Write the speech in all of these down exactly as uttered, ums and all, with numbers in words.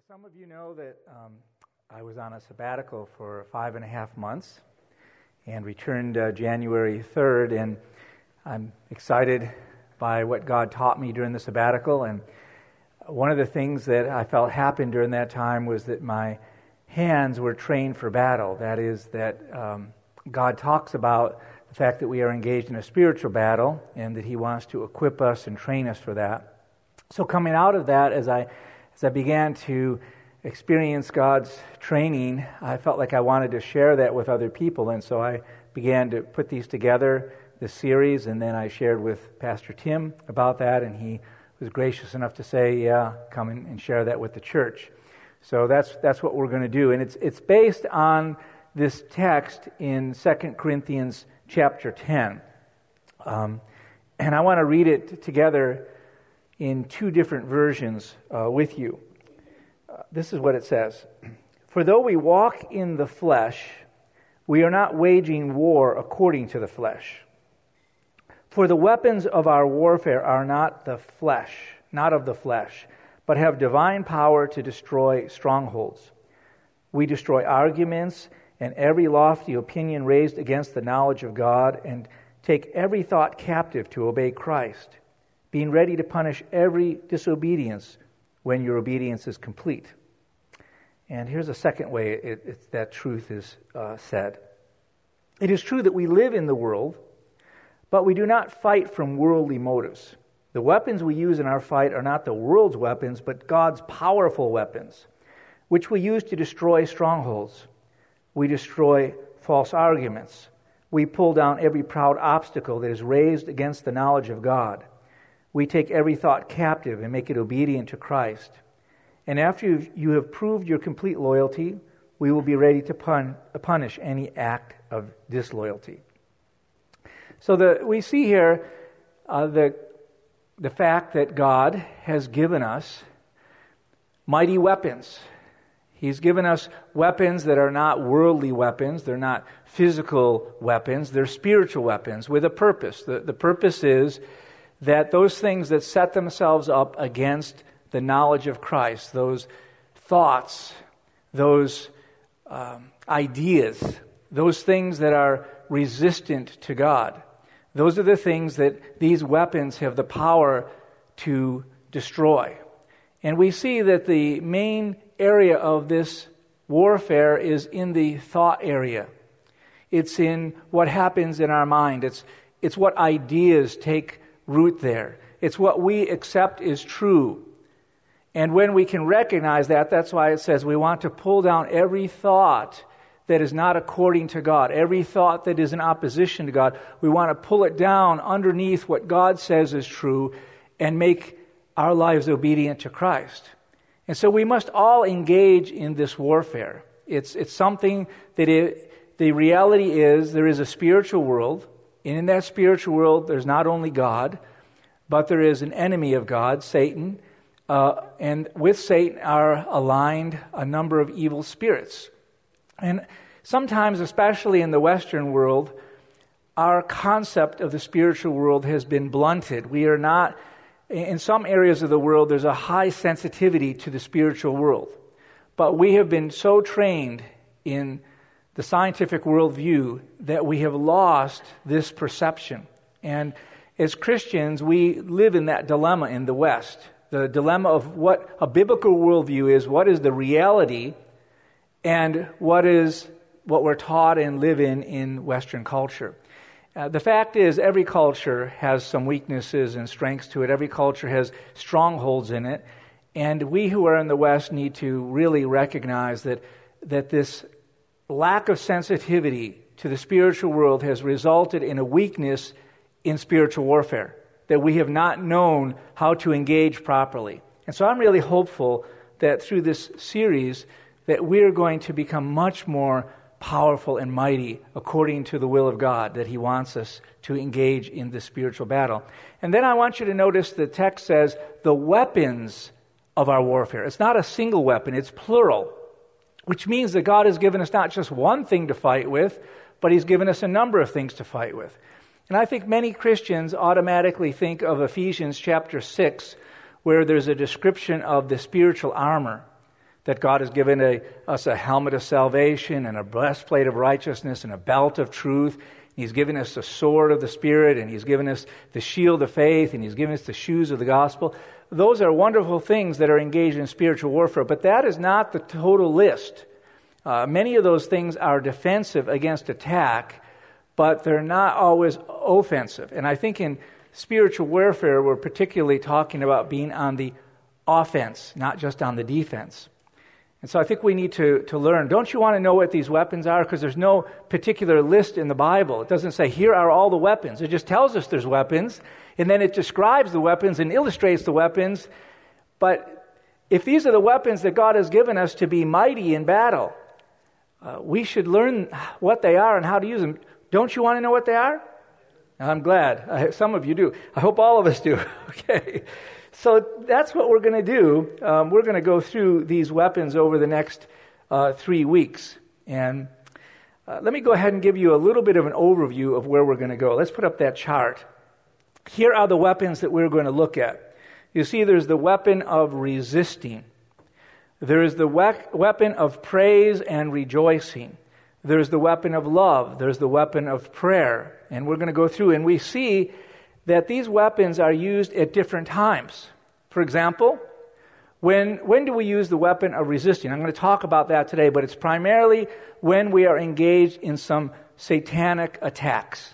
Some of you know that um, I was on a sabbatical for five and a half months and returned uh, January third, and I'm excited by what God taught me during the sabbatical. And one of the things that I felt happened during that time was that my hands were trained for battle. That is, that um, God talks about the fact that we are engaged in a spiritual battle and that He wants to equip us and train us for that. So coming out of that, as I As I began to experience God's training, I felt like I wanted to share that with other people, and so I began to put these together, this series, and then I shared with Pastor Tim about that, and he was gracious enough to say, yeah, come in and share that with the church. So that's that's what we're going to do, and it's it's based on this text in Second Corinthians chapter ten. Um, and I want to read it together in two different versions uh, with you. Uh, this is what it says. For though we walk in the flesh, we are not waging war according to the flesh. For the weapons of our warfare are not the flesh, not of the flesh, but have divine power to destroy strongholds. We destroy arguments and every lofty opinion raised against the knowledge of God, and take every thought captive to obey Christ, being ready to punish every disobedience when your obedience is complete. And here's a second way it, it, that truth is uh, said. It is true that we live in the world, but we do not fight from worldly motives. The weapons we use in our fight are not the world's weapons, but God's powerful weapons, which we use to destroy strongholds. We destroy false arguments. We pull down every proud obstacle that is raised against the knowledge of God. We take every thought captive and make it obedient to Christ. And after you've, you have proved your complete loyalty, we will be ready to pun, punish any act of disloyalty. So the, we see here uh, the, the fact that God has given us mighty weapons. He's given us weapons that are not worldly weapons. They're not physical weapons. They're spiritual weapons with a purpose. The, the purpose is that those things that set themselves up against the knowledge of Christ, those thoughts, those um, ideas, those things that are resistant to God, those are the things that these weapons have the power to destroy. And we see that the main area of this warfare is in the thought area. It's in what happens in our mind. It's, it's what ideas take root there. It's what we accept is true. And when we can recognize that, that's why it says we want to pull down every thought that is not according to God, every thought that is in opposition to God. We want to pull it down underneath what God says is true and make our lives obedient to Christ. And so we must all engage in this warfare. It's, it's something that it, the reality is there is a spiritual world. And in that spiritual world, there's not only God, but there is an enemy of God, Satan. Uh, and with Satan are aligned a number of evil spirits. And sometimes, especially in the Western world, our concept of the spiritual world has been blunted. We are not, in some areas of the world, there's a high sensitivity to the spiritual world. But we have been so trained in the scientific worldview that we have lost this perception. And as Christians, we live in that dilemma in the West. The dilemma of what a biblical worldview is, what is the reality, and what is what we're taught and live in in Western culture. Uh, the fact is, every culture has some weaknesses and strengths to it. Every culture has strongholds in it. And we who are in the West need to really recognize that that this lack of sensitivity to the spiritual world has resulted in a weakness in spiritual warfare, that we have not known how to engage properly. And so I'm really hopeful that through this series that we're going to become much more powerful and mighty according to the will of God, that He wants us to engage in this spiritual battle. And then I want you to notice the text says the weapons of our warfare. It's not a single weapon, it's plural. Which means that God has given us not just one thing to fight with, but He's given us a number of things to fight with. And I think many Christians automatically think of Ephesians chapter six, where there's a description of the spiritual armor. that God has given a, us a helmet of salvation and a breastplate of righteousness and a belt of truth. He's given us the sword of the Spirit, and He's given us the shield of faith, and He's given us the shoes of the gospel. Those are wonderful things that are engaged in spiritual warfare, but that is not the total list. Uh, many of those things are defensive against attack, but they're not always offensive. And I think in spiritual warfare, we're particularly talking about being on the offense, not just on the defense. And so I think we need to, to learn. Don't you want to know what these weapons are? Because there's no particular list in the Bible. It doesn't say, here are all the weapons. It just tells us there's weapons, and then it describes the weapons and illustrates the weapons. But if these are the weapons that God has given us to be mighty in battle, uh, we should learn what they are and how to use them. Don't you want to know what they are? I'm glad. I, some of you do. I hope all of us do. Okay. So that's what we're going to do. Um, we're going to go through these weapons over the next uh, three weeks. And uh, let me go ahead and give you a little bit of an overview of where we're going to go. Let's put up that chart. Here are the weapons that we're going to look at. You see, there's the weapon of resisting. There is the we- weapon of praise and rejoicing. There's the weapon of love. There's the weapon of prayer. And we're going to go through, and we see that these weapons are used at different times. For example, when when do we use the weapon of resisting? I'm going to talk about that today, but it's primarily when we are engaged in some satanic attacks.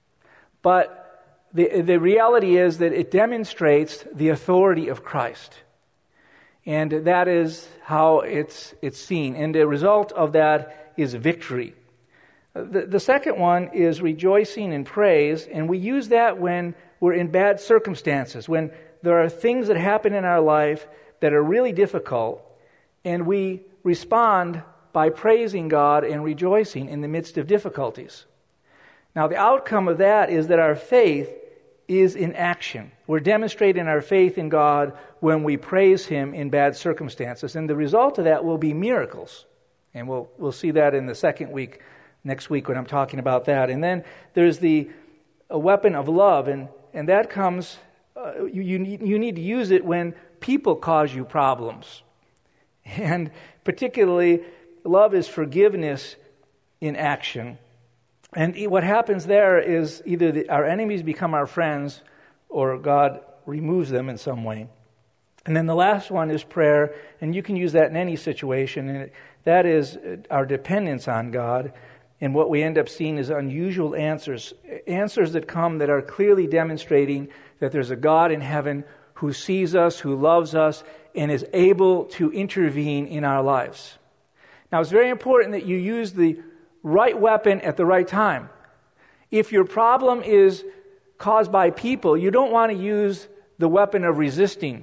But the, the reality is that it demonstrates the authority of Christ. And that is how it's it's seen. And the result of that is victory. The, the second one is rejoicing in praise, and we use that when we're in bad circumstances, when there are things that happen in our life that are really difficult, and we respond by praising God and rejoicing in the midst of difficulties. Now, the outcome of that is that our faith is in action. We're demonstrating our faith in God when we praise Him in bad circumstances, and the result of that will be miracles. And we'll we'll see that in the second week, next week when I'm talking about that. And then there's the a weapon of love, and, and that comes, uh, you, you, need, you need to use it when people cause you problems. And particularly, love is forgiveness in action. And what happens there is either the, our enemies become our friends, or God removes them in some way. And then the last one is prayer, and you can use that in any situation, and it, that is our dependence on God. And what we end up seeing is unusual answers, answers that come that are clearly demonstrating that there's a God in heaven who sees us, who loves us, and is able to intervene in our lives. Now, it's very important that you use the right weapon at the right time. If your problem is caused by people, you don't want to use the weapon of resisting.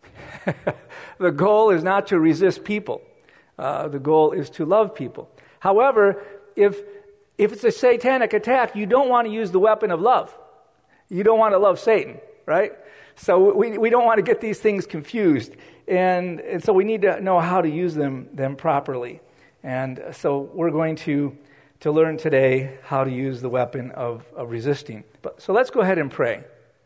The goal is not to resist people. Uh, the goal is to love people. However, if if it's a satanic attack, you don't want to use the weapon of love. You don't want to love Satan, right? So we we don't want to get these things confused. And, and so we need to know how to use them them properly. And so we're going to to learn today how to use the weapon of, of resisting. But so let's go ahead and pray.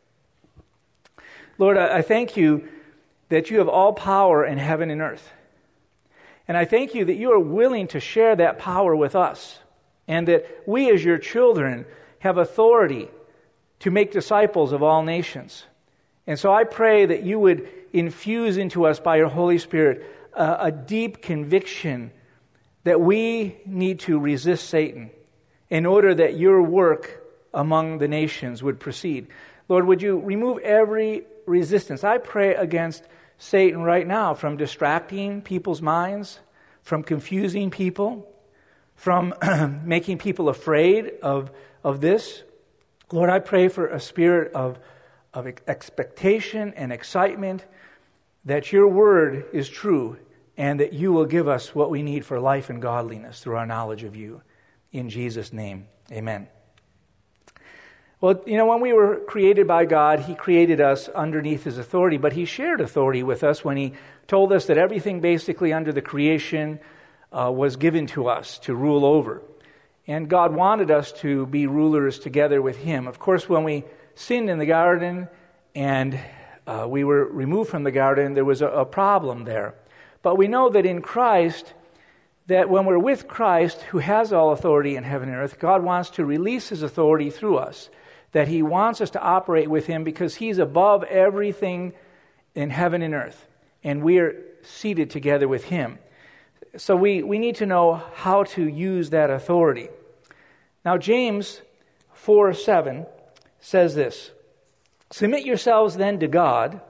Lord, I, I thank you that you have all power in heaven and earth. And I thank you that you are willing to share that power with us, and that we as your children have authority to make disciples of all nations. And so I pray that you would infuse into us by your Holy Spirit uh, a deep conviction that we need to resist Satan in order that your work among the nations would proceed. Lord, would you remove every resistance? I pray against Satan right now from distracting people's minds, from confusing people, from making people afraid of, of this. Lord, I pray for a spirit of, of expectation and excitement that your word is true and that you will give us what we need for life and godliness through our knowledge of you. In Jesus' name, amen. Well, you know, when we were created by God, He created us underneath His authority, but He shared authority with us when He told us that everything basically under the creation uh, was given to us to rule over. And God wanted us to be rulers together with Him. Of course, when we sinned in the garden and uh, we were removed from the garden, there was a, a problem there. But we know that in Christ, that when we're with Christ, who has all authority in heaven and earth, God wants to release his authority through us. That he wants us to operate with him because he's above everything in heaven and earth. And we are seated together with him. So we, we need to know how to use that authority. Now James four seven says this, "Submit yourselves then to God,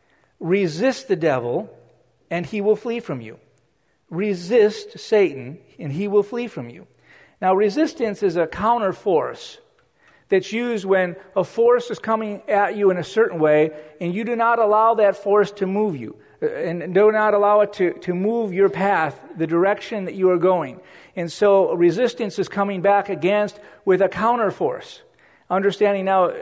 resist the devil, and he will flee from you." Resist Satan, and he will flee from you. Now resistance is a counter force that's used when a force is coming at you in a certain way, and you do not allow that force to move you. And do not allow it to, to move your path, the direction that you are going. And so resistance is coming back against with a counter force. Understanding now,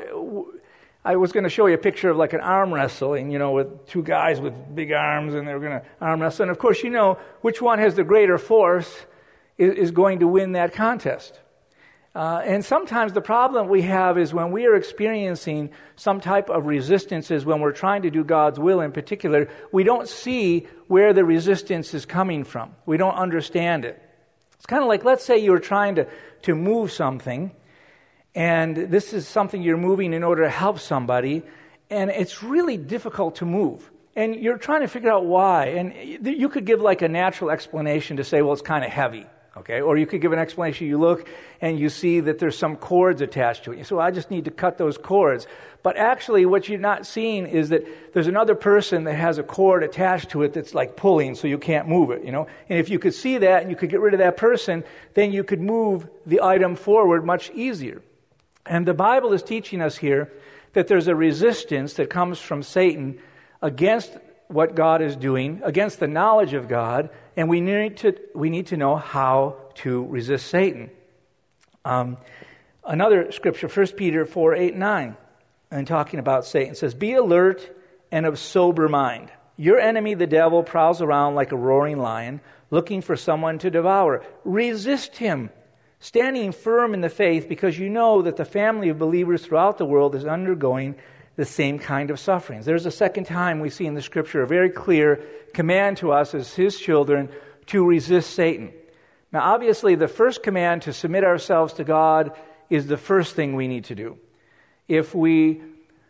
I was going to show you a picture of like an arm wrestling, you know, with two guys with big arms, and they're going to arm wrestle. And of course, you know, which one has the greater force is, is going to win that contest. Uh, and sometimes the problem we have is when we are experiencing some type of resistances, when we're trying to do God's will in particular, we don't see where the resistance is coming from. We don't understand it. It's kind of like, let's say you're trying to, to move something, and this is something you're moving in order to help somebody, and it's really difficult to move. And you're trying to figure out why. And you could give like a natural explanation to say, well, it's kind of heavy. Okay, or you could give an explanation. You look and you see that there's some cords attached to it. You say, well, I just need to cut those cords. But actually what you're not seeing is that there's another person that has a cord attached to it that's like pulling so you can't move it, you know. And if you could see that and you could get rid of that person, then you could move the item forward much easier. And the Bible is teaching us here that there's a resistance that comes from Satan against what God is doing, against the knowledge of God, and we need to we need to know how to resist Satan. Um, another scripture, First Peter four, eight, nine, and talking about Satan, says, "Be alert and of sober mind. Your enemy, the devil, prowls around like a roaring lion, looking for someone to devour. Resist him, standing firm in the faith, because you know that the family of believers throughout the world is undergoing the same kind of sufferings." There's a second time we see in the Scripture a very clear command to us as His children to resist Satan. Now, obviously, the first command to submit ourselves to God is the first thing we need to do. If we,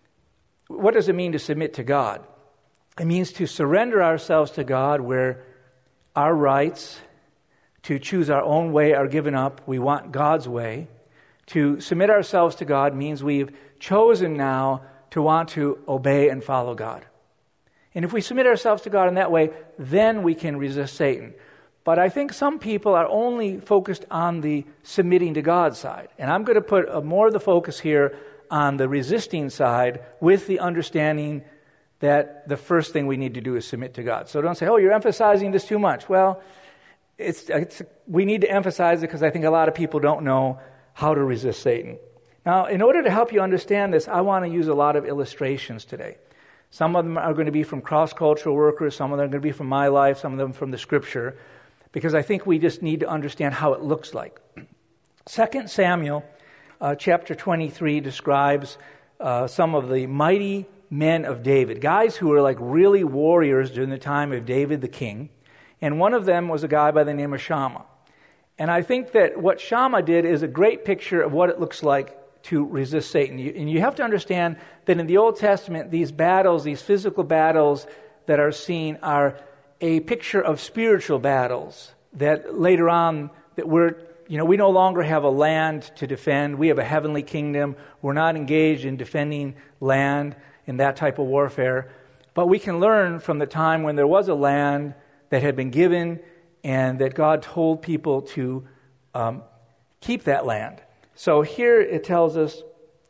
what does it mean to submit to God? It means to surrender ourselves to God where our rights to choose our own way are given up. We want God's way. To submit ourselves to God means we've chosen now to want to obey and follow God. And if we submit ourselves to God in that way, then we can resist Satan. But I think some people are only focused on the submitting to God side. And I'm going to put a, more of the focus here on the resisting side with the understanding that the first thing we need to do is submit to God. So don't say, oh, you're emphasizing this too much. Well, it's, it's we need to emphasize it because I think a lot of people don't know how to resist Satan. Now, in order to help you understand this, I want to use a lot of illustrations today. Some of them are going to be from cross-cultural workers, some of them are going to be from my life, some of them from the Scripture, because I think we just need to understand how it looks like. Second Samuel uh, chapter twenty-three describes uh, some of the mighty men of David, guys who were like really warriors during the time of David the king, and one of them was a guy by the name of Shammah. And I think that what Shammah did is a great picture of what it looks like to resist Satan. And you have to understand that in the Old Testament, these battles, these physical battles that are seen are a picture of spiritual battles that later on, that we're, you know, we no longer have a land to defend. We have a heavenly kingdom. We're not engaged in defending land in that type of warfare. But we can learn from the time when there was a land that had been given and that God told people to um, keep that land. So here it tells us,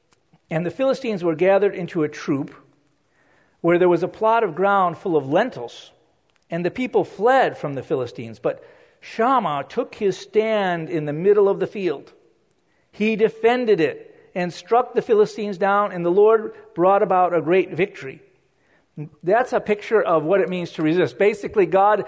and the Philistines were gathered into a troop where there was a plot of ground full of lentils, and the people fled from the Philistines. But Shammah took his stand in the middle of the field. He defended it and struck the Philistines down, and the Lord brought about a great victory. That's a picture of what it means to resist. Basically, God,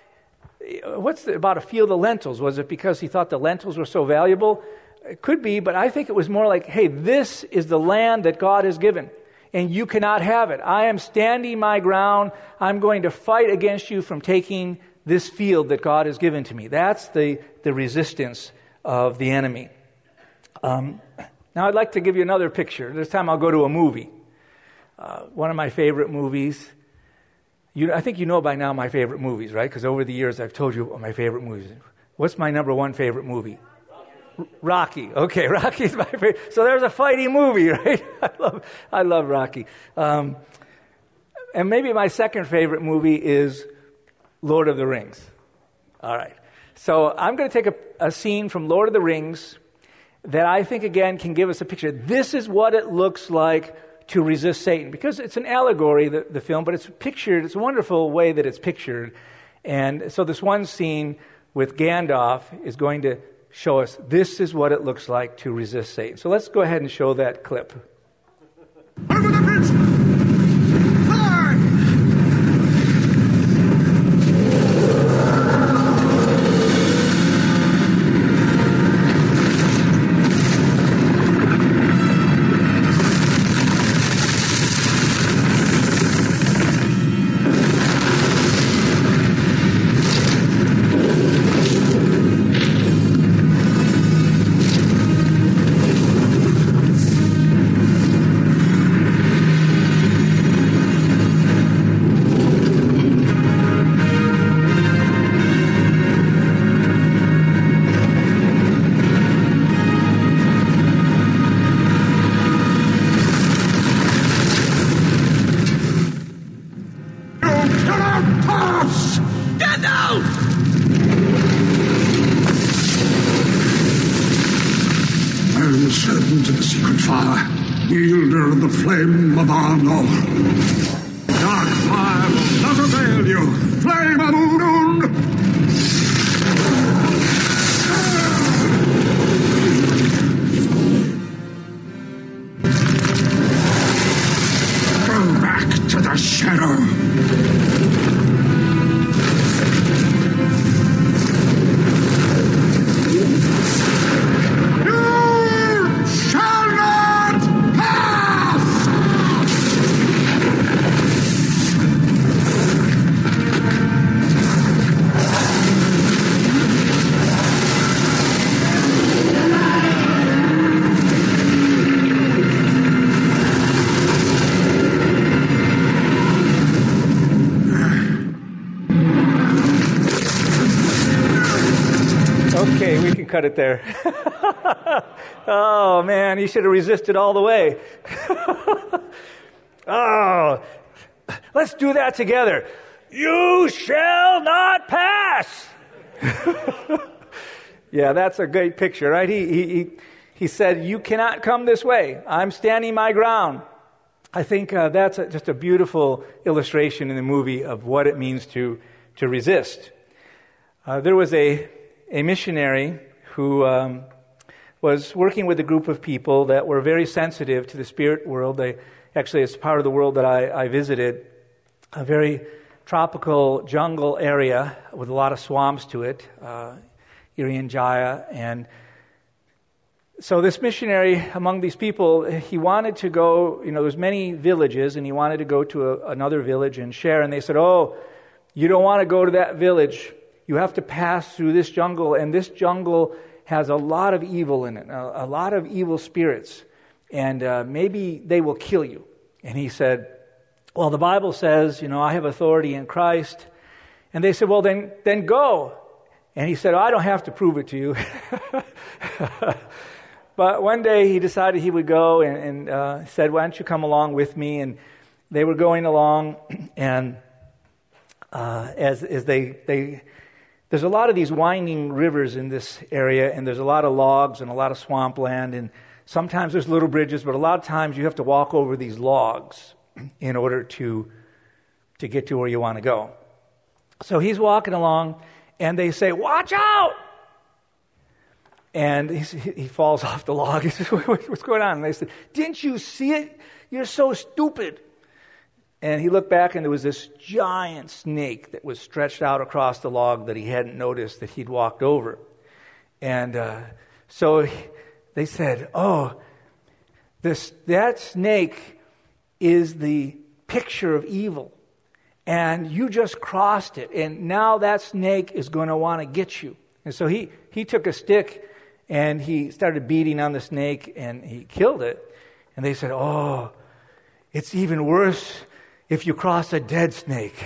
what's the, about a field of lentils? Was it because he thought the lentils were so valuable? It could be, but I think it was more like, hey, this is the land that God has given. and you cannot have it. I am standing my ground. I'm going to fight against you from taking this field that God has given to me. That's the, the resistance of the enemy. Um, now I'd like to give you another picture. This time I'll go to a movie. Uh, one of my favorite movies. You, I think you know by now my favorite movies, right? Because over the years I've told you my favorite movies. What's my number one favorite movie? Rocky. Okay, Rocky's my favorite. So there's a fighting movie, right? I love, I love Rocky. Um, and maybe my second favorite movie is Lord of the Rings. All right. So I'm going to take a, a scene from Lord of the Rings that I think, again, can give us a picture. This is what it looks like to resist Satan. Because it's an allegory, the, the film, but it's pictured, it's a wonderful way that it's pictured. And so this one scene with Gandalf is going to show us this is what it looks like to resist Satan. So let's go ahead and show that clip. Over the bridge! Fire! Servant of the secret fire, wielder of the flame of Arnor. Dark fire will not avail you, flame of Udun! Go back to the shadow. Okay, we can cut it there. Oh, man, he should have resisted all the way. Oh, let's do that together. You shall not pass. Yeah, that's a great picture, right? He, he, he said, you cannot come this way. I'm standing my ground. I think uh, that's a, just a beautiful illustration in the movie of what it means to, to resist. Uh, there was a a missionary who um, was working with a group of people that were very sensitive to the spirit world. They actually, it's part of the world that I, I visited, a very tropical jungle area with a lot of swamps to it, uh, Irian Jaya. And so this missionary, among these people, he wanted to go, you know, there's many villages, and he wanted to go to a, another village and share. And they said, oh, you don't want to go to that village. You have to pass through this jungle, and this jungle has a lot of evil in it, a, a lot of evil spirits, and uh, maybe they will kill you. And he said, well, the Bible says, you know, I have authority in Christ. And they said, well, then, then go. And he said, oh, I don't have to prove it to you. But one day he decided he would go and, and uh, said, why don't you come along with me? And they were going along, and uh, as, as they... they There's a lot of these winding rivers in this area, and there's a lot of logs and a lot of swampland, and sometimes there's little bridges, but a lot of times you have to walk over these logs in order to to get to where you want to go. So he's walking along, and they say, watch out! And he's, he falls off the log. He says, what's going on? And they said, didn't you see it? You're so stupid. And he looked back, and there was this giant snake that was stretched out across the log that he hadn't noticed that he'd walked over. And uh, so they said, oh, this that snake is the picture of evil. And you just crossed it. And now that snake is going to want to get you. And so he, he took a stick and he started beating on the snake and he killed it. And they said, oh, it's even worse if you cross a dead snake.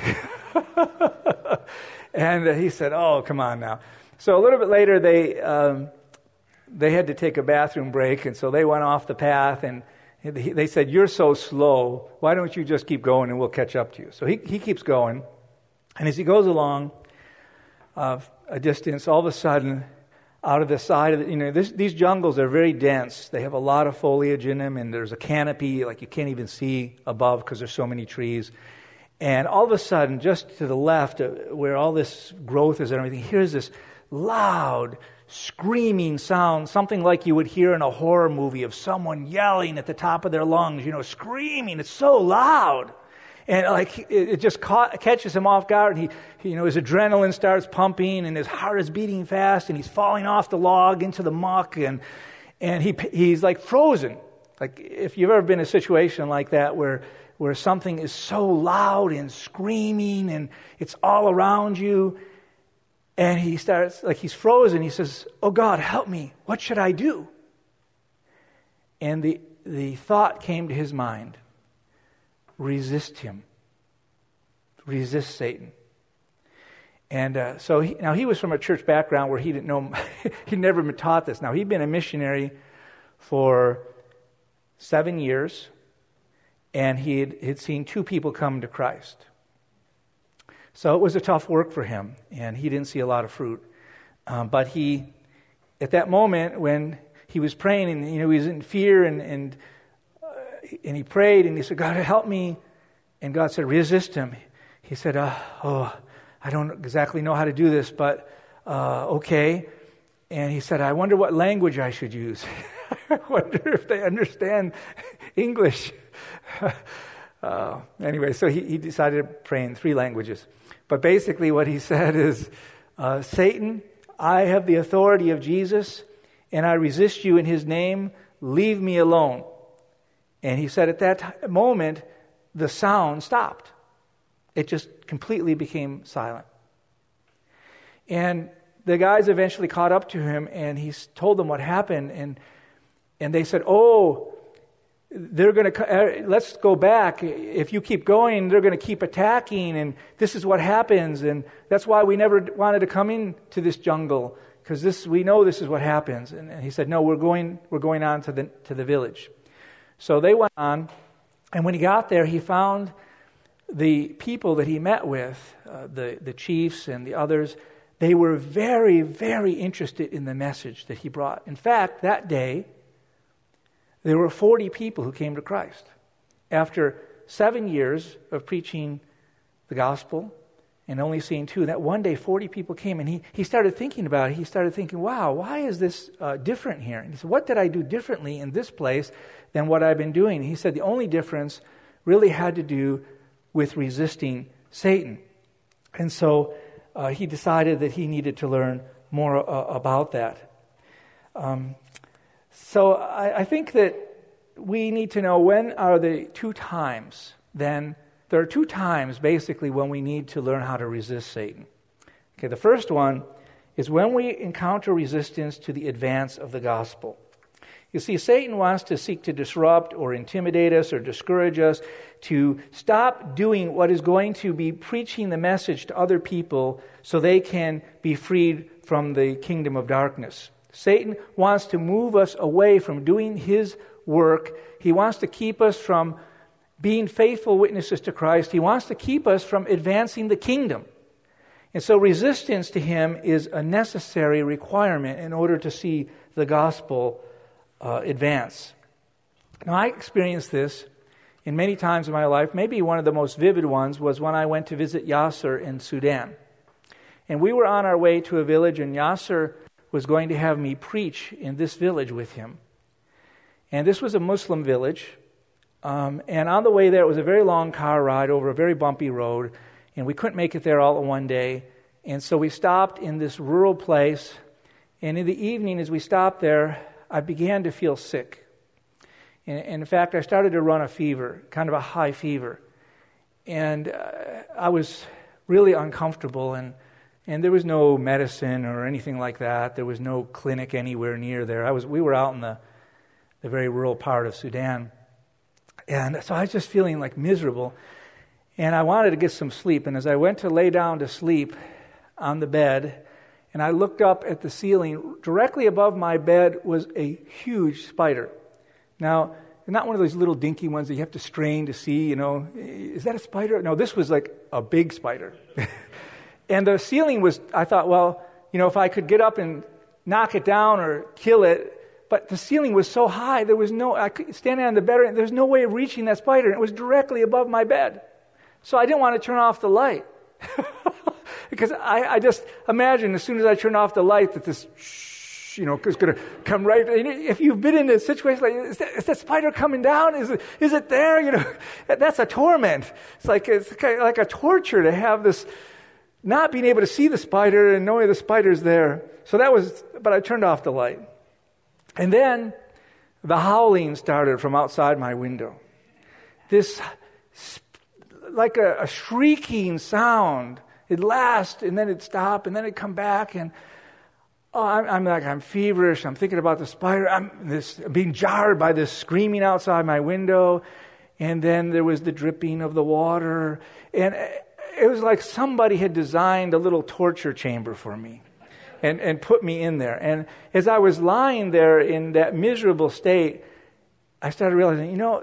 And he said, oh, come on now. So a little bit later, they um, they had to take a bathroom break. And so they went off the path and they said, you're so slow. Why don't you just keep going and we'll catch up to you? So he, he keeps going. And as he goes along uh, a distance, all of a sudden, out of the side of the, you know, this, these jungles are very dense. They have a lot of foliage in them, and there's a canopy like you can't even see above because there's so many trees. And all of a sudden, just to the left, uh, where all this growth is and everything, here's this loud, screaming sound, something like you would hear in a horror movie of someone yelling at the top of their lungs, you know, screaming. It's so loud. And like it, it just caught, catches him off guard. And he, he, you know, his adrenaline starts pumping and his heart is beating fast and he's falling off the log into the muck and and he he's like frozen. Like if you've ever been in a situation like that where where something is so loud and screaming and it's all around you. And he starts, like he's frozen. He says, oh God, help me. What should I do? And the, the thought came to his mind. Resist him. Resist Satan. And uh, so he, now he was from a church background where he didn't know, he'd never been taught this. Now he'd been a missionary for seven years. And he had he'd seen two people come to Christ. So it was a tough work for him, and he didn't see a lot of fruit. Um, but he, at that moment when he was praying, and you know he was in fear, and and uh, and he prayed, and he said, "God, help me." And God said, "Resist him." He said, uh, "Oh, I don't exactly know how to do this, but uh, okay." And he said, "I wonder what language I should use. I wonder if they understand English." uh, anyway, so he, he decided to pray in three languages. But basically what he said is, uh, Satan, I have the authority of Jesus, and I resist you in his name. Leave me alone. And he said at that t- moment, the sound stopped. It just completely became silent. And the guys eventually caught up to him, and he told them what happened. And and they said, oh, they're going to, uh, let's go back. If you keep going, they're going to keep attacking, and this is what happens, and that's why we never wanted to come into this jungle, because this, we know this is what happens. And, and he said, no, we're going, we're going on to the to the village. So they went on, and when he got there, he found the people that he met with, uh, the the chiefs and the others. They were very, very interested in the message that he brought. In fact, that day, there were forty people who came to Christ. After seven years of preaching the gospel and only seeing two, that one day forty people came, and he, he started thinking about it. He started thinking, wow, why is this uh, different here? And he said, what did I do differently in this place than what I've been doing? And he said the only difference really had to do with resisting Satan. And so uh, he decided that he needed to learn more uh, about that. Um So I, I think that we need to know when are the two times, then there are two times basically when we need to learn how to resist Satan. Okay, the first one is when we encounter resistance to the advance of the gospel. You see, Satan wants to seek to disrupt or intimidate us or discourage us to stop doing what is going to be preaching the message to other people so they can be freed from the kingdom of darkness. Satan wants to move us away from doing his work. He wants to keep us from being faithful witnesses to Christ. He wants to keep us from advancing the kingdom. And so resistance to him is a necessary requirement in order to see the gospel uh, advance. Now, I experienced this in many times in my life. Maybe one of the most vivid ones was when I went to visit Yasser in Sudan. And we were on our way to a village, and Yasser was going to have me preach in this village with him. And this was a Muslim village. Um, and on the way there, it was a very long car ride over a very bumpy road. And we couldn't make it there all in one day. And so we stopped in this rural place. And in the evening, as we stopped there, I began to feel sick. And, and in fact, I started to run a fever, kind of a high fever. And uh, I was really uncomfortable, and and there was no medicine or anything like that. There was no clinic anywhere near there. I was we were out in the, the very rural part of Sudan. And so I was just feeling like miserable. And I wanted to get some sleep. And as I went to lay down to sleep on the bed, and I looked up at the ceiling, directly above my bed was a huge spider. Now, not one of those little dinky ones that you have to strain to see, you know, is that a spider? No, this was like a big spider. And the ceiling was, I thought, well, you know, if I could get up and knock it down or kill it, but the ceiling was so high, there was no, I could stand on the bed, and there's no way of reaching that spider, and it was directly above my bed. So I didn't want to turn off the light. Because I, I just imagined as soon as I turn off the light that this, you know, is going to come right. If you've been in a situation like, is that, is that spider coming down? Is it, is it there? You know, that's a torment. It's like it's kind of like a torture to have this, not being able to see the spider and knowing the spider's there. So that was, but I turned off the light. And then the howling started from outside my window. This, like a, a shrieking sound. It'd last, and then it'd stop, and then it'd come back, and oh, I'm, I'm like, I'm feverish. I'm thinking about the spider. I'm this I'm being jarred by this screaming outside my window, and then there was the dripping of the water, and it was like somebody had designed a little torture chamber for me, and and put me in there. And as I was lying there in that miserable state, I started realizing, you know,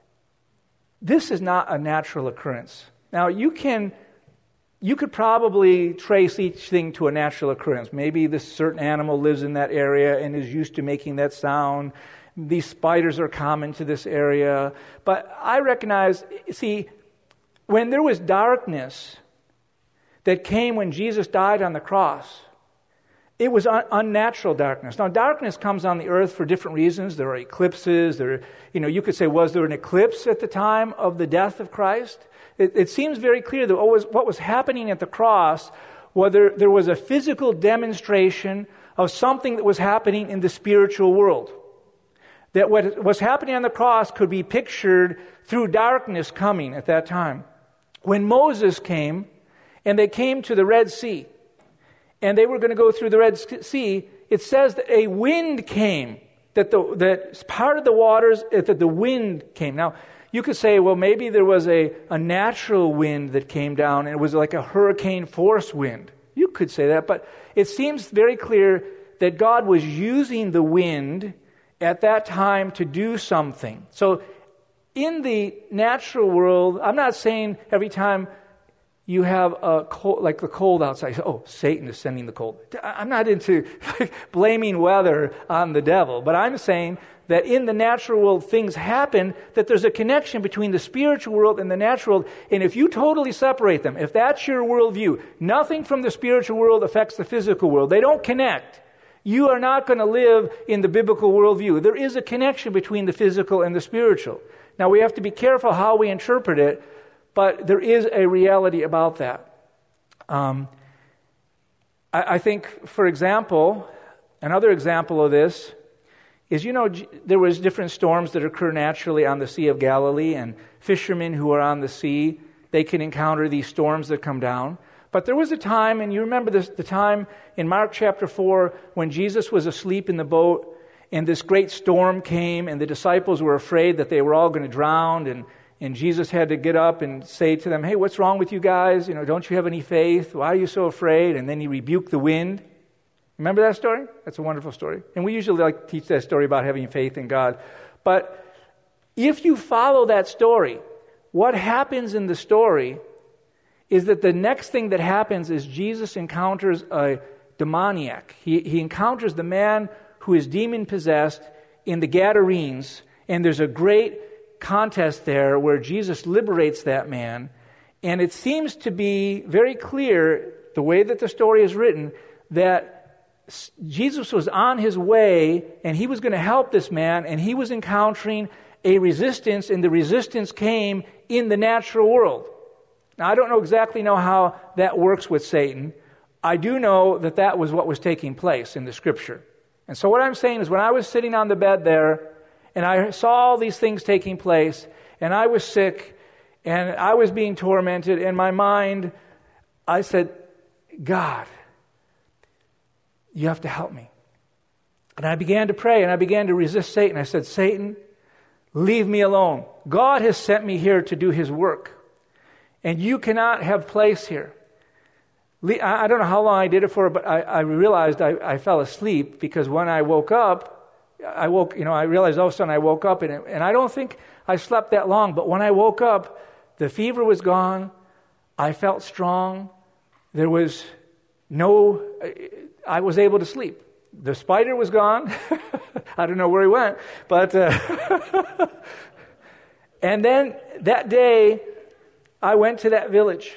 this is not a natural occurrence. Now you can. You could probably trace each thing to a natural occurrence. Maybe this certain animal lives in that area and is used to making that sound. These spiders are common to this area. But I recognize, see, when there was darkness that came when Jesus died on the cross, it was un- unnatural darkness. Now, darkness comes on the earth for different reasons. There are eclipses. There, you know, you could say, was there an eclipse at the time of the death of Christ? It, it seems very clear that what was, what was happening at the cross, whether there was a physical demonstration of something that was happening in the spiritual world. That what was happening on the cross could be pictured through darkness coming at that time. When Moses came, and they came to the Red Sea, and they were going to go through the Red Sea, it says that a wind came, that the that part of the waters, that the wind came. Now, you could say, well, maybe there was a, a natural wind that came down, and it was like a hurricane force wind. You could say that, but it seems very clear that God was using the wind at that time to do something. So in the natural world, I'm not saying every time you have a cold, like the cold outside, you say, oh, Satan is sending the cold. I'm not into blaming weather on the devil, but I'm saying that in the natural world things happen, that there's a connection between the spiritual world and the natural world. And if you totally separate them, if that's your worldview, nothing from the spiritual world affects the physical world. They don't connect. You are not going to live in the biblical worldview. There is a connection between the physical and the spiritual. Now, we have to be careful how we interpret it, but there is a reality about that. Um, I, I think, for example, another example of this is, you know, there was different storms that occur naturally on the Sea of Galilee, and fishermen who are on the sea, they can encounter these storms that come down. But there was a time, and you remember this, the time in Mark chapter four when Jesus was asleep in the boat, and this great storm came, and the disciples were afraid that they were all going to drown, and, and Jesus had to get up and say to them, hey, what's wrong with you guys? You know, don't you have any faith? Why are you so afraid? And then he rebuked the wind. Remember that story? That's a wonderful story. And we usually like to teach that story about having faith in God. But if you follow that story, what happens in the story is that the next thing that happens is Jesus encounters a demoniac. He, he encounters the man who is demon-possessed in the Gadarenes, and there's a great contest there where Jesus liberates that man. And it seems to be very clear, the way that the story is written, that Jesus was on his way, and he was going to help this man, and he was encountering a resistance, and the resistance came in the natural world. Now, I don't know exactly know how that works with Satan. I do know that that was what was taking place in the Scripture. And so what I'm saying is, when I was sitting on the bed there, and I saw all these things taking place, and I was sick, and I was being tormented, and my mind, I said, God, you have to help me. And I began to pray, and I began to resist Satan. I said, Satan, leave me alone. God has sent me here to do his work, and you cannot have place here. I don't know how long I did it for, but I, I realized I, I fell asleep, because when I woke up, I woke, you know, I realized all of a sudden I woke up, and, and I don't think I slept that long, but when I woke up, the fever was gone. I felt strong. There was no, I was able to sleep. The spider was gone. I don't know where he went, but, uh, and then that day, I went to that village.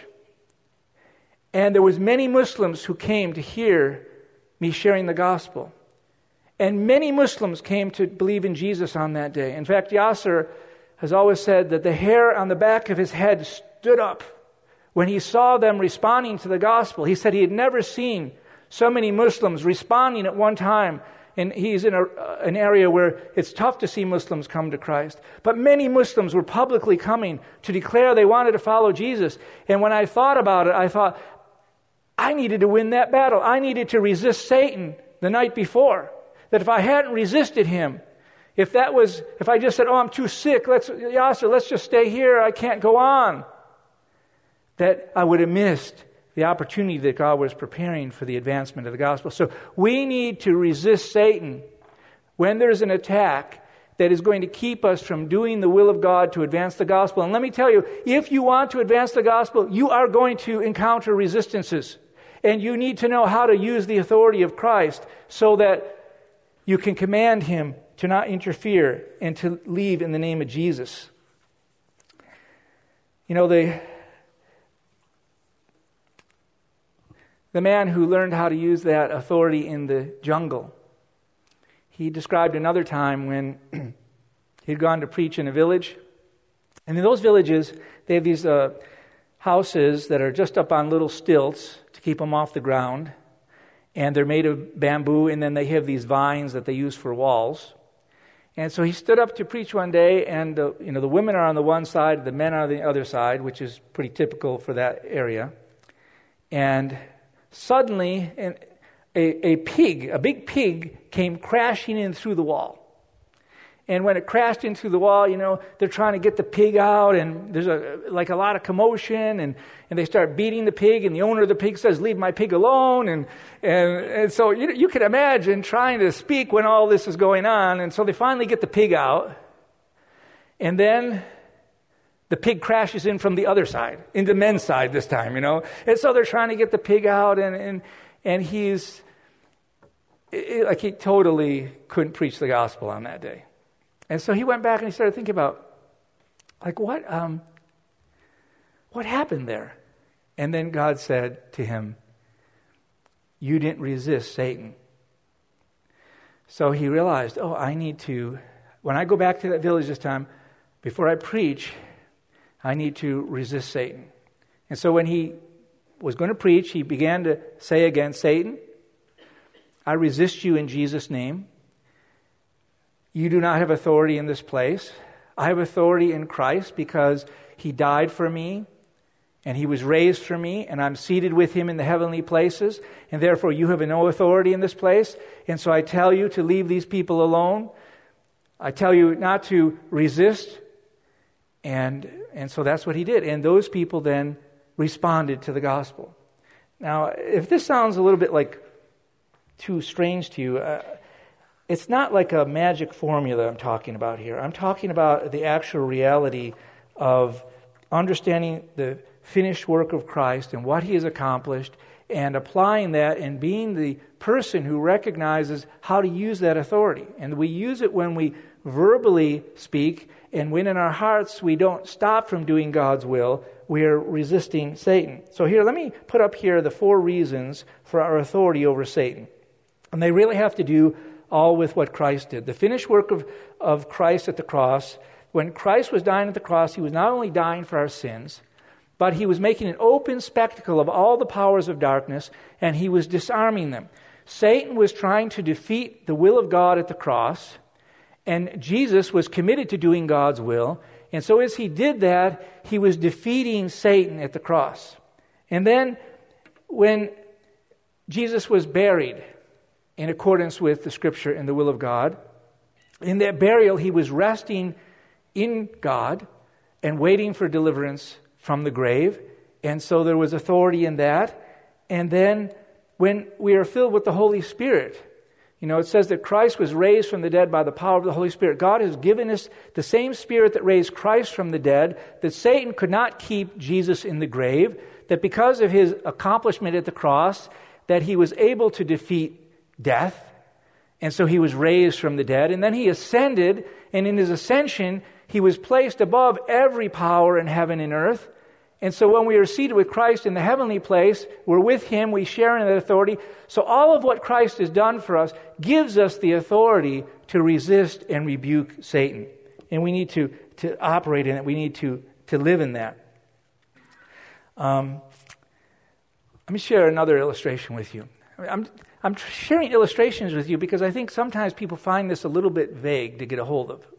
And there was many Muslims who came to hear me sharing the gospel. And many Muslims came to believe in Jesus on that day. In fact, Yasser has always said that the hair on the back of his head stood up when he saw them responding to the gospel. He said he had never seen so many Muslims responding at one time. And he's in a, an area where it's tough to see Muslims come to Christ. But many Muslims were publicly coming to declare they wanted to follow Jesus. And when I thought about it, I thought, I needed to win that battle. I needed to resist Satan the night before. That if I hadn't resisted him, if that was, if I just said, oh, I'm too sick, let's, Yasser, let's just stay here, I can't go on, that I would have missed the opportunity that God was preparing for the advancement of the gospel. So we need to resist Satan when there's an attack that is going to keep us from doing the will of God to advance the gospel. And let me tell you, if you want to advance the gospel, you are going to encounter resistances. And you need to know how to use the authority of Christ so that you can command him to not interfere and to leave in the name of Jesus. You know, the, the man who learned how to use that authority in the jungle, he described another time when he'd gone to preach in a village. And in those villages, they have these uh, houses that are just up on little stilts to keep them off the ground. And they're made of bamboo, and then they have these vines that they use for walls. And so he stood up to preach one day, and uh, you know the women are on the one side, the men are on the other side, which is pretty typical for that area. And suddenly, an, a, a pig, a big pig, came crashing in through the wall. And when it crashed into the wall, you know, they're trying to get the pig out, and there's a like a lot of commotion, and, and they start beating the pig, and the owner of the pig says, leave my pig alone. And and, and so you, you can imagine trying to speak when all this is going on. And so they finally get the pig out, and then the pig crashes in from the other side, into the men's side this time, you know. And so they're trying to get the pig out, and and, and he's, it, like he totally couldn't preach the gospel on that day. And so he went back and he started thinking about, like, what um, what happened there? And then God said to him, you didn't resist Satan. So he realized, oh, I need to, when I go back to that village this time, before I preach, I need to resist Satan. And so when he was going to preach, he began to say again, Satan, I resist you in Jesus' name. You do not have authority in this place. I have authority in Christ because he died for me and he was raised for me, and I'm seated with him in the heavenly places, and therefore you have no authority in this place. And so I tell you to leave these people alone. I tell you not to resist. And and so that's what he did. And those people then responded to the gospel. Now, if this sounds a little bit like too strange to you, uh, it's not like a magic formula I'm talking about here. I'm talking about the actual reality of understanding the finished work of Christ and what he has accomplished, and applying that and being the person who recognizes how to use that authority. And we use it when we verbally speak, and when in our hearts we don't stop from doing God's will, we are resisting Satan. So here, let me put up here the four reasons for our authority over Satan. And they really have to do all with what Christ did. The finished work of, of Christ at the cross. When Christ was dying at the cross, he was not only dying for our sins, but he was making an open spectacle of all the powers of darkness, and he was disarming them. Satan was trying to defeat the will of God at the cross, And Jesus was committed to doing God's will. And so as he did that, he was defeating Satan at the cross. And then when Jesus was buried in accordance with the Scripture and the will of God, in that burial he was resting in God and waiting for deliverance from the grave. And so there was authority in that. And then when we are filled with the Holy Spirit, you know, it says that Christ was raised from the dead by the power of the Holy Spirit. God has given us the same Spirit that raised Christ from the dead, that Satan could not keep Jesus in the grave, that because of his accomplishment at the cross, that he was able to defeat death, and so he was raised from the dead. And then he ascended, and in his ascension, he was placed above every power in heaven and earth. And so when we are seated with Christ in the heavenly place, we're with him, we share in that authority. So all of what Christ has done for us gives us the authority to resist and rebuke Satan. And we need to, to operate in it. We need to, to live in that. Um, let me share another illustration with you. I'm, I'm sharing illustrations with you because I think sometimes people find this a little bit vague to get a hold of.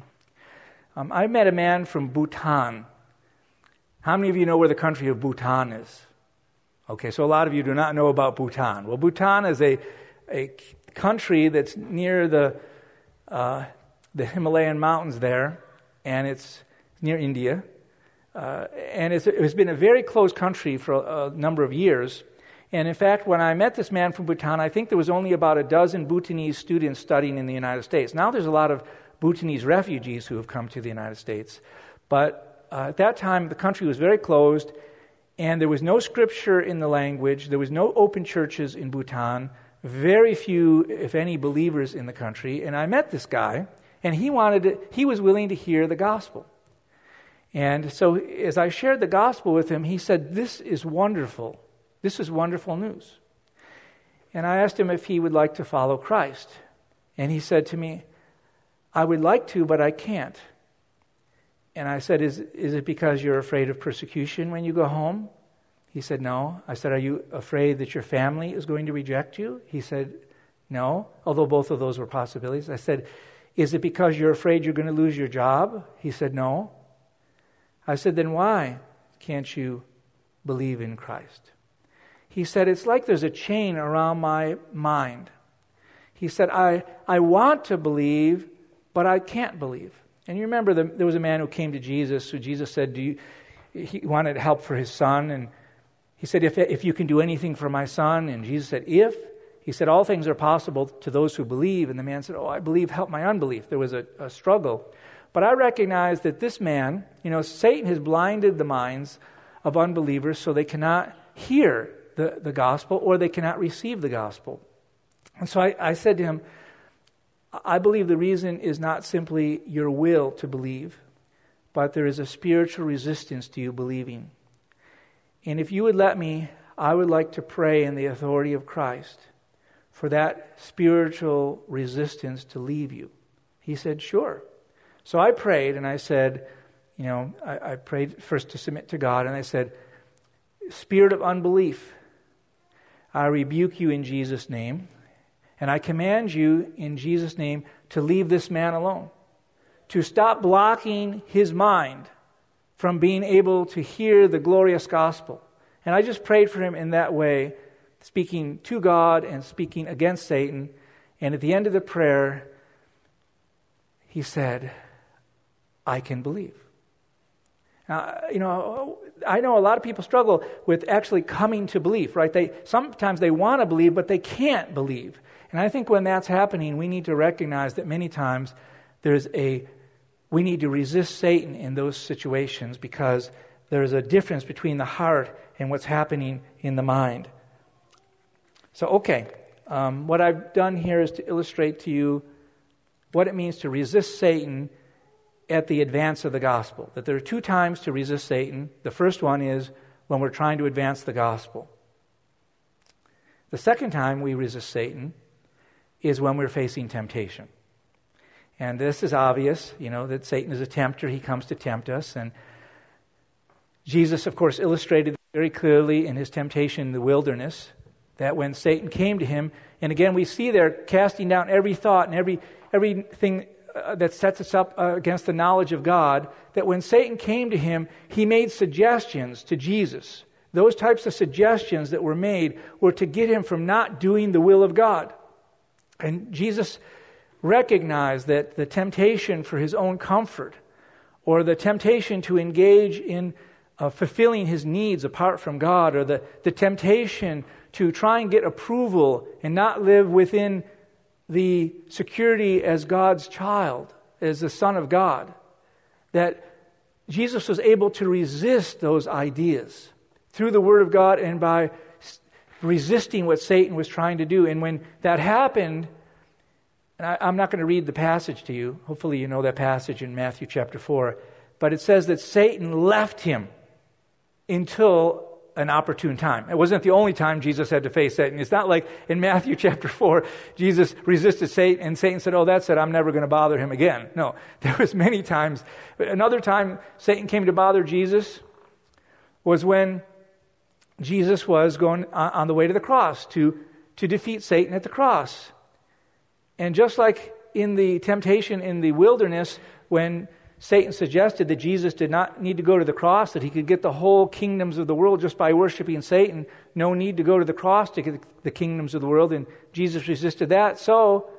Um, I met a man from Bhutan. How many of you know where the country of Bhutan is? Okay, so a lot of you do not know about Bhutan. Well, Bhutan is a, a country that's near the uh, the Himalayan mountains there, and it's near India. Uh, and it's, it's been a very close country for a, a number of years. And in fact, when I met this man from Bhutan, I think there was only about a dozen Bhutanese students studying in the United States. Now there's a lot of Bhutanese refugees who have come to the United States. But Uh, at that time, the country was very closed, and there was no scripture in the language. There was no open churches in Bhutan. Very few, if any, believers in the country. And I met this guy, and he wanted to, he was willing to hear the gospel. And so, as I shared the gospel with him, he said, "This is wonderful. This is wonderful news." And I asked him if he would like to follow Christ, and he said to me, "I would like to, but I can't." And I said, is, is it because you're afraid of persecution when you go home? He said, no. I said, are you afraid that your family is going to reject you? He said, no, although both of those were possibilities. I said, is it because you're afraid you're going to lose your job? He said, no. I said, then why can't you believe in Christ? He said, it's like there's a chain around my mind. He said, I, I want to believe, but I can't believe. And you remember the, there was a man who came to Jesus, who Jesus said, "Do you?" He wanted help for his son, and he said, if, if you can do anything for my son. And Jesus said, if? He said, all things are possible to those who believe. And the man said, oh, I believe, help my unbelief. There was a, a struggle. But I recognize that this man, you know, Satan has blinded the minds of unbelievers so they cannot hear the, the gospel or they cannot receive the gospel. And so I, I said to him, I believe the reason is not simply your will to believe, but there is a spiritual resistance to you believing. And if you would let me, I would like to pray in the authority of Christ for that spiritual resistance to leave you. He said, sure. So I prayed, and I said, you know, I, I prayed first to submit to God, and I said, spirit of unbelief, I rebuke you in Jesus' name. And I command you in Jesus' name to leave this man alone, to stop blocking his mind from being able to hear the glorious gospel. And I just prayed for him in that way, speaking to God and speaking against Satan. And at the end of the prayer, he said, I can believe. Now, you know, I know a lot of people struggle with actually coming to belief, right? They sometimes they want to believe, but they can't believe. And I think when that's happening, we need to recognize that many times there's a, we need to resist Satan in those situations because there's a difference between the heart and what's happening in the mind. So, okay, um, what I've done here is to illustrate to you what it means to resist Satan at the advance of the gospel. That there are two times to resist Satan. The first one is when we're trying to advance the gospel. The second time we resist Satan is when we're facing temptation. And this is obvious, you know, that Satan is a tempter. He comes to tempt us. And Jesus, of course, illustrated very clearly in his temptation in the wilderness that when Satan came to him, and again we see there casting down every thought and every everything uh, that sets us up uh, against the knowledge of God, that when Satan came to him, he made suggestions to Jesus. Those types of suggestions that were made were to get him from not doing the will of God. And Jesus recognized that the temptation for his own comfort, or the temptation to engage in uh, fulfilling his needs apart from God, or the, the temptation to try and get approval and not live within the security as God's child, as the Son of God, that Jesus was able to resist those ideas through the Word of God and by resisting what Satan was trying to do. And when that happened, and I, I'm not going to read the passage to you. Hopefully you know that passage in Matthew chapter four. But it says that Satan left him until an opportune time. It wasn't the only time Jesus had to face Satan. It's not like in Matthew chapter four, Jesus resisted Satan and Satan said, oh, that's it, I'm never going to bother him again. No, there was many times. Another time Satan came to bother Jesus was when Jesus was going on the way to the cross to, to defeat Satan at the cross. And just like in the temptation in the wilderness, when Satan suggested that Jesus did not need to go to the cross, that he could get the whole kingdoms of the world just by worshiping Satan. No need to go to the cross to get the kingdoms of the world, and Jesus resisted that. So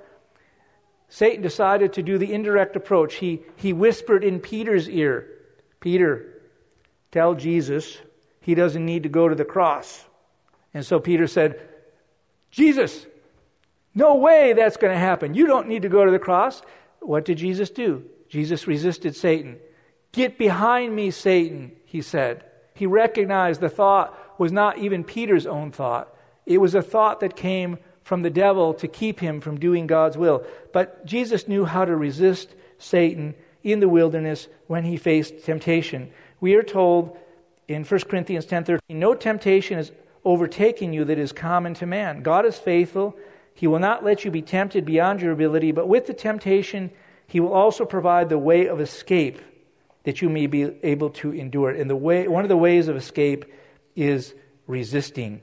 Satan decided to do the indirect approach. He, he whispered in Peter's ear, Peter, tell Jesus he doesn't need to go to the cross. And so Peter said, Jesus, no way that's going to happen. You don't need to go to the cross. What did Jesus do? Jesus resisted Satan. Get behind me, Satan, he said. He recognized the thought was not even Peter's own thought. It was a thought that came from the devil to keep him from doing God's will. But Jesus knew how to resist Satan in the wilderness when he faced temptation. We are told in First Corinthians ten thirteen, no temptation is overtaking you that is common to man. God is faithful. He will not let you be tempted beyond your ability, but with the temptation He will also provide the way of escape that you may be able to endure it. And the way, one of the ways of escape is resisting.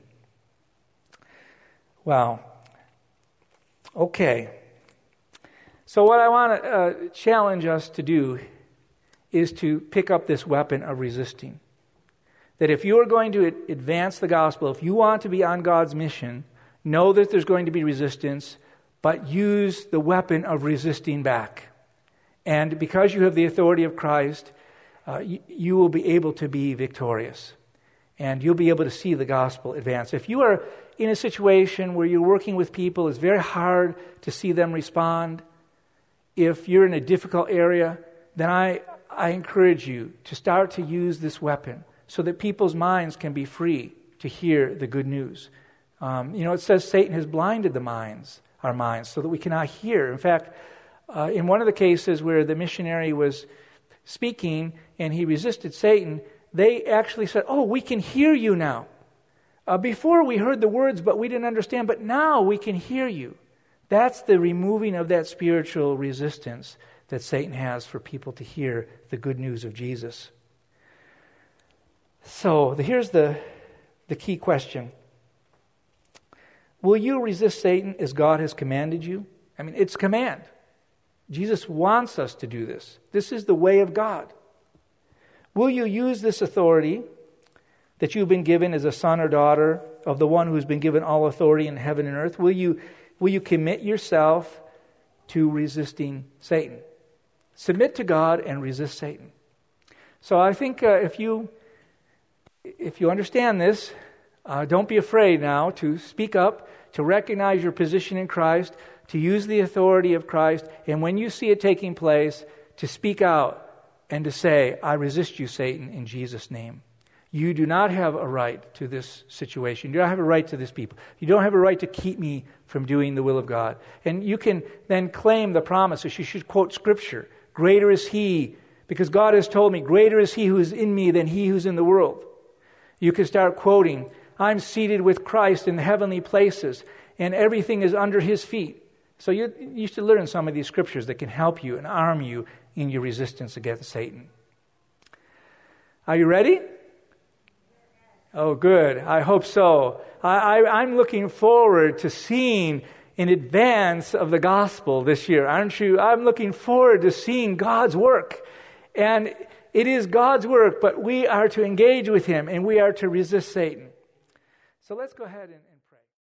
Wow. Okay. So what I want to uh, challenge us to do is to pick up this weapon of resisting. That if you are going to advance the gospel, if you want to be on God's mission, know that there's going to be resistance, but use the weapon of resisting back. And because you have the authority of Christ, uh, you, you will be able to be victorious. And you'll be able to see the gospel advance. If you are in a situation where you're working with people, it's very hard to see them respond. If you're in a difficult area, then I, I encourage you to start to use this weapon so that people's minds can be free to hear the good news. Um, you know, it says Satan has blinded the minds, our minds, so that we cannot hear. In fact, uh, in one of the cases where the missionary was speaking and he resisted Satan, they actually said, oh, we can hear you now. Uh, before we heard the words, but we didn't understand, but now we can hear you. That's the removing of that spiritual resistance that Satan has for people to hear the good news of Jesus. So the, here's the, the key question. Will you resist Satan as God has commanded you? I mean, it's command. Jesus wants us to do this. This is the way of God. Will you use this authority that you've been given as a son or daughter of the one who's been given all authority in heaven and earth? Will you, will you commit yourself to resisting Satan? Submit to God and resist Satan. So I think uh, if you if you understand this, uh, don't be afraid now to speak up, to recognize your position in Christ, to use the authority of Christ, and when you see it taking place, to speak out and to say, I resist you, Satan, in Jesus' name. You do not have a right to this situation. You don't have a right to this people. You don't have a right to keep me from doing the will of God. And you can then claim the promises. You should quote Scripture. Greater is He, because God has told me, greater is He who is in me than he who's in the world. You can start quoting, I'm seated with Christ in the heavenly places, and everything is under His feet. So you, you should learn some of these scriptures that can help you and arm you in your resistance against Satan. Are you ready? Oh, good. I hope so. I, I, I'm looking forward to seeing in advance of the gospel this year, aren't you? I'm looking forward to seeing God's work. And it is God's work, but we are to engage with him and we are to resist Satan. So let's go ahead and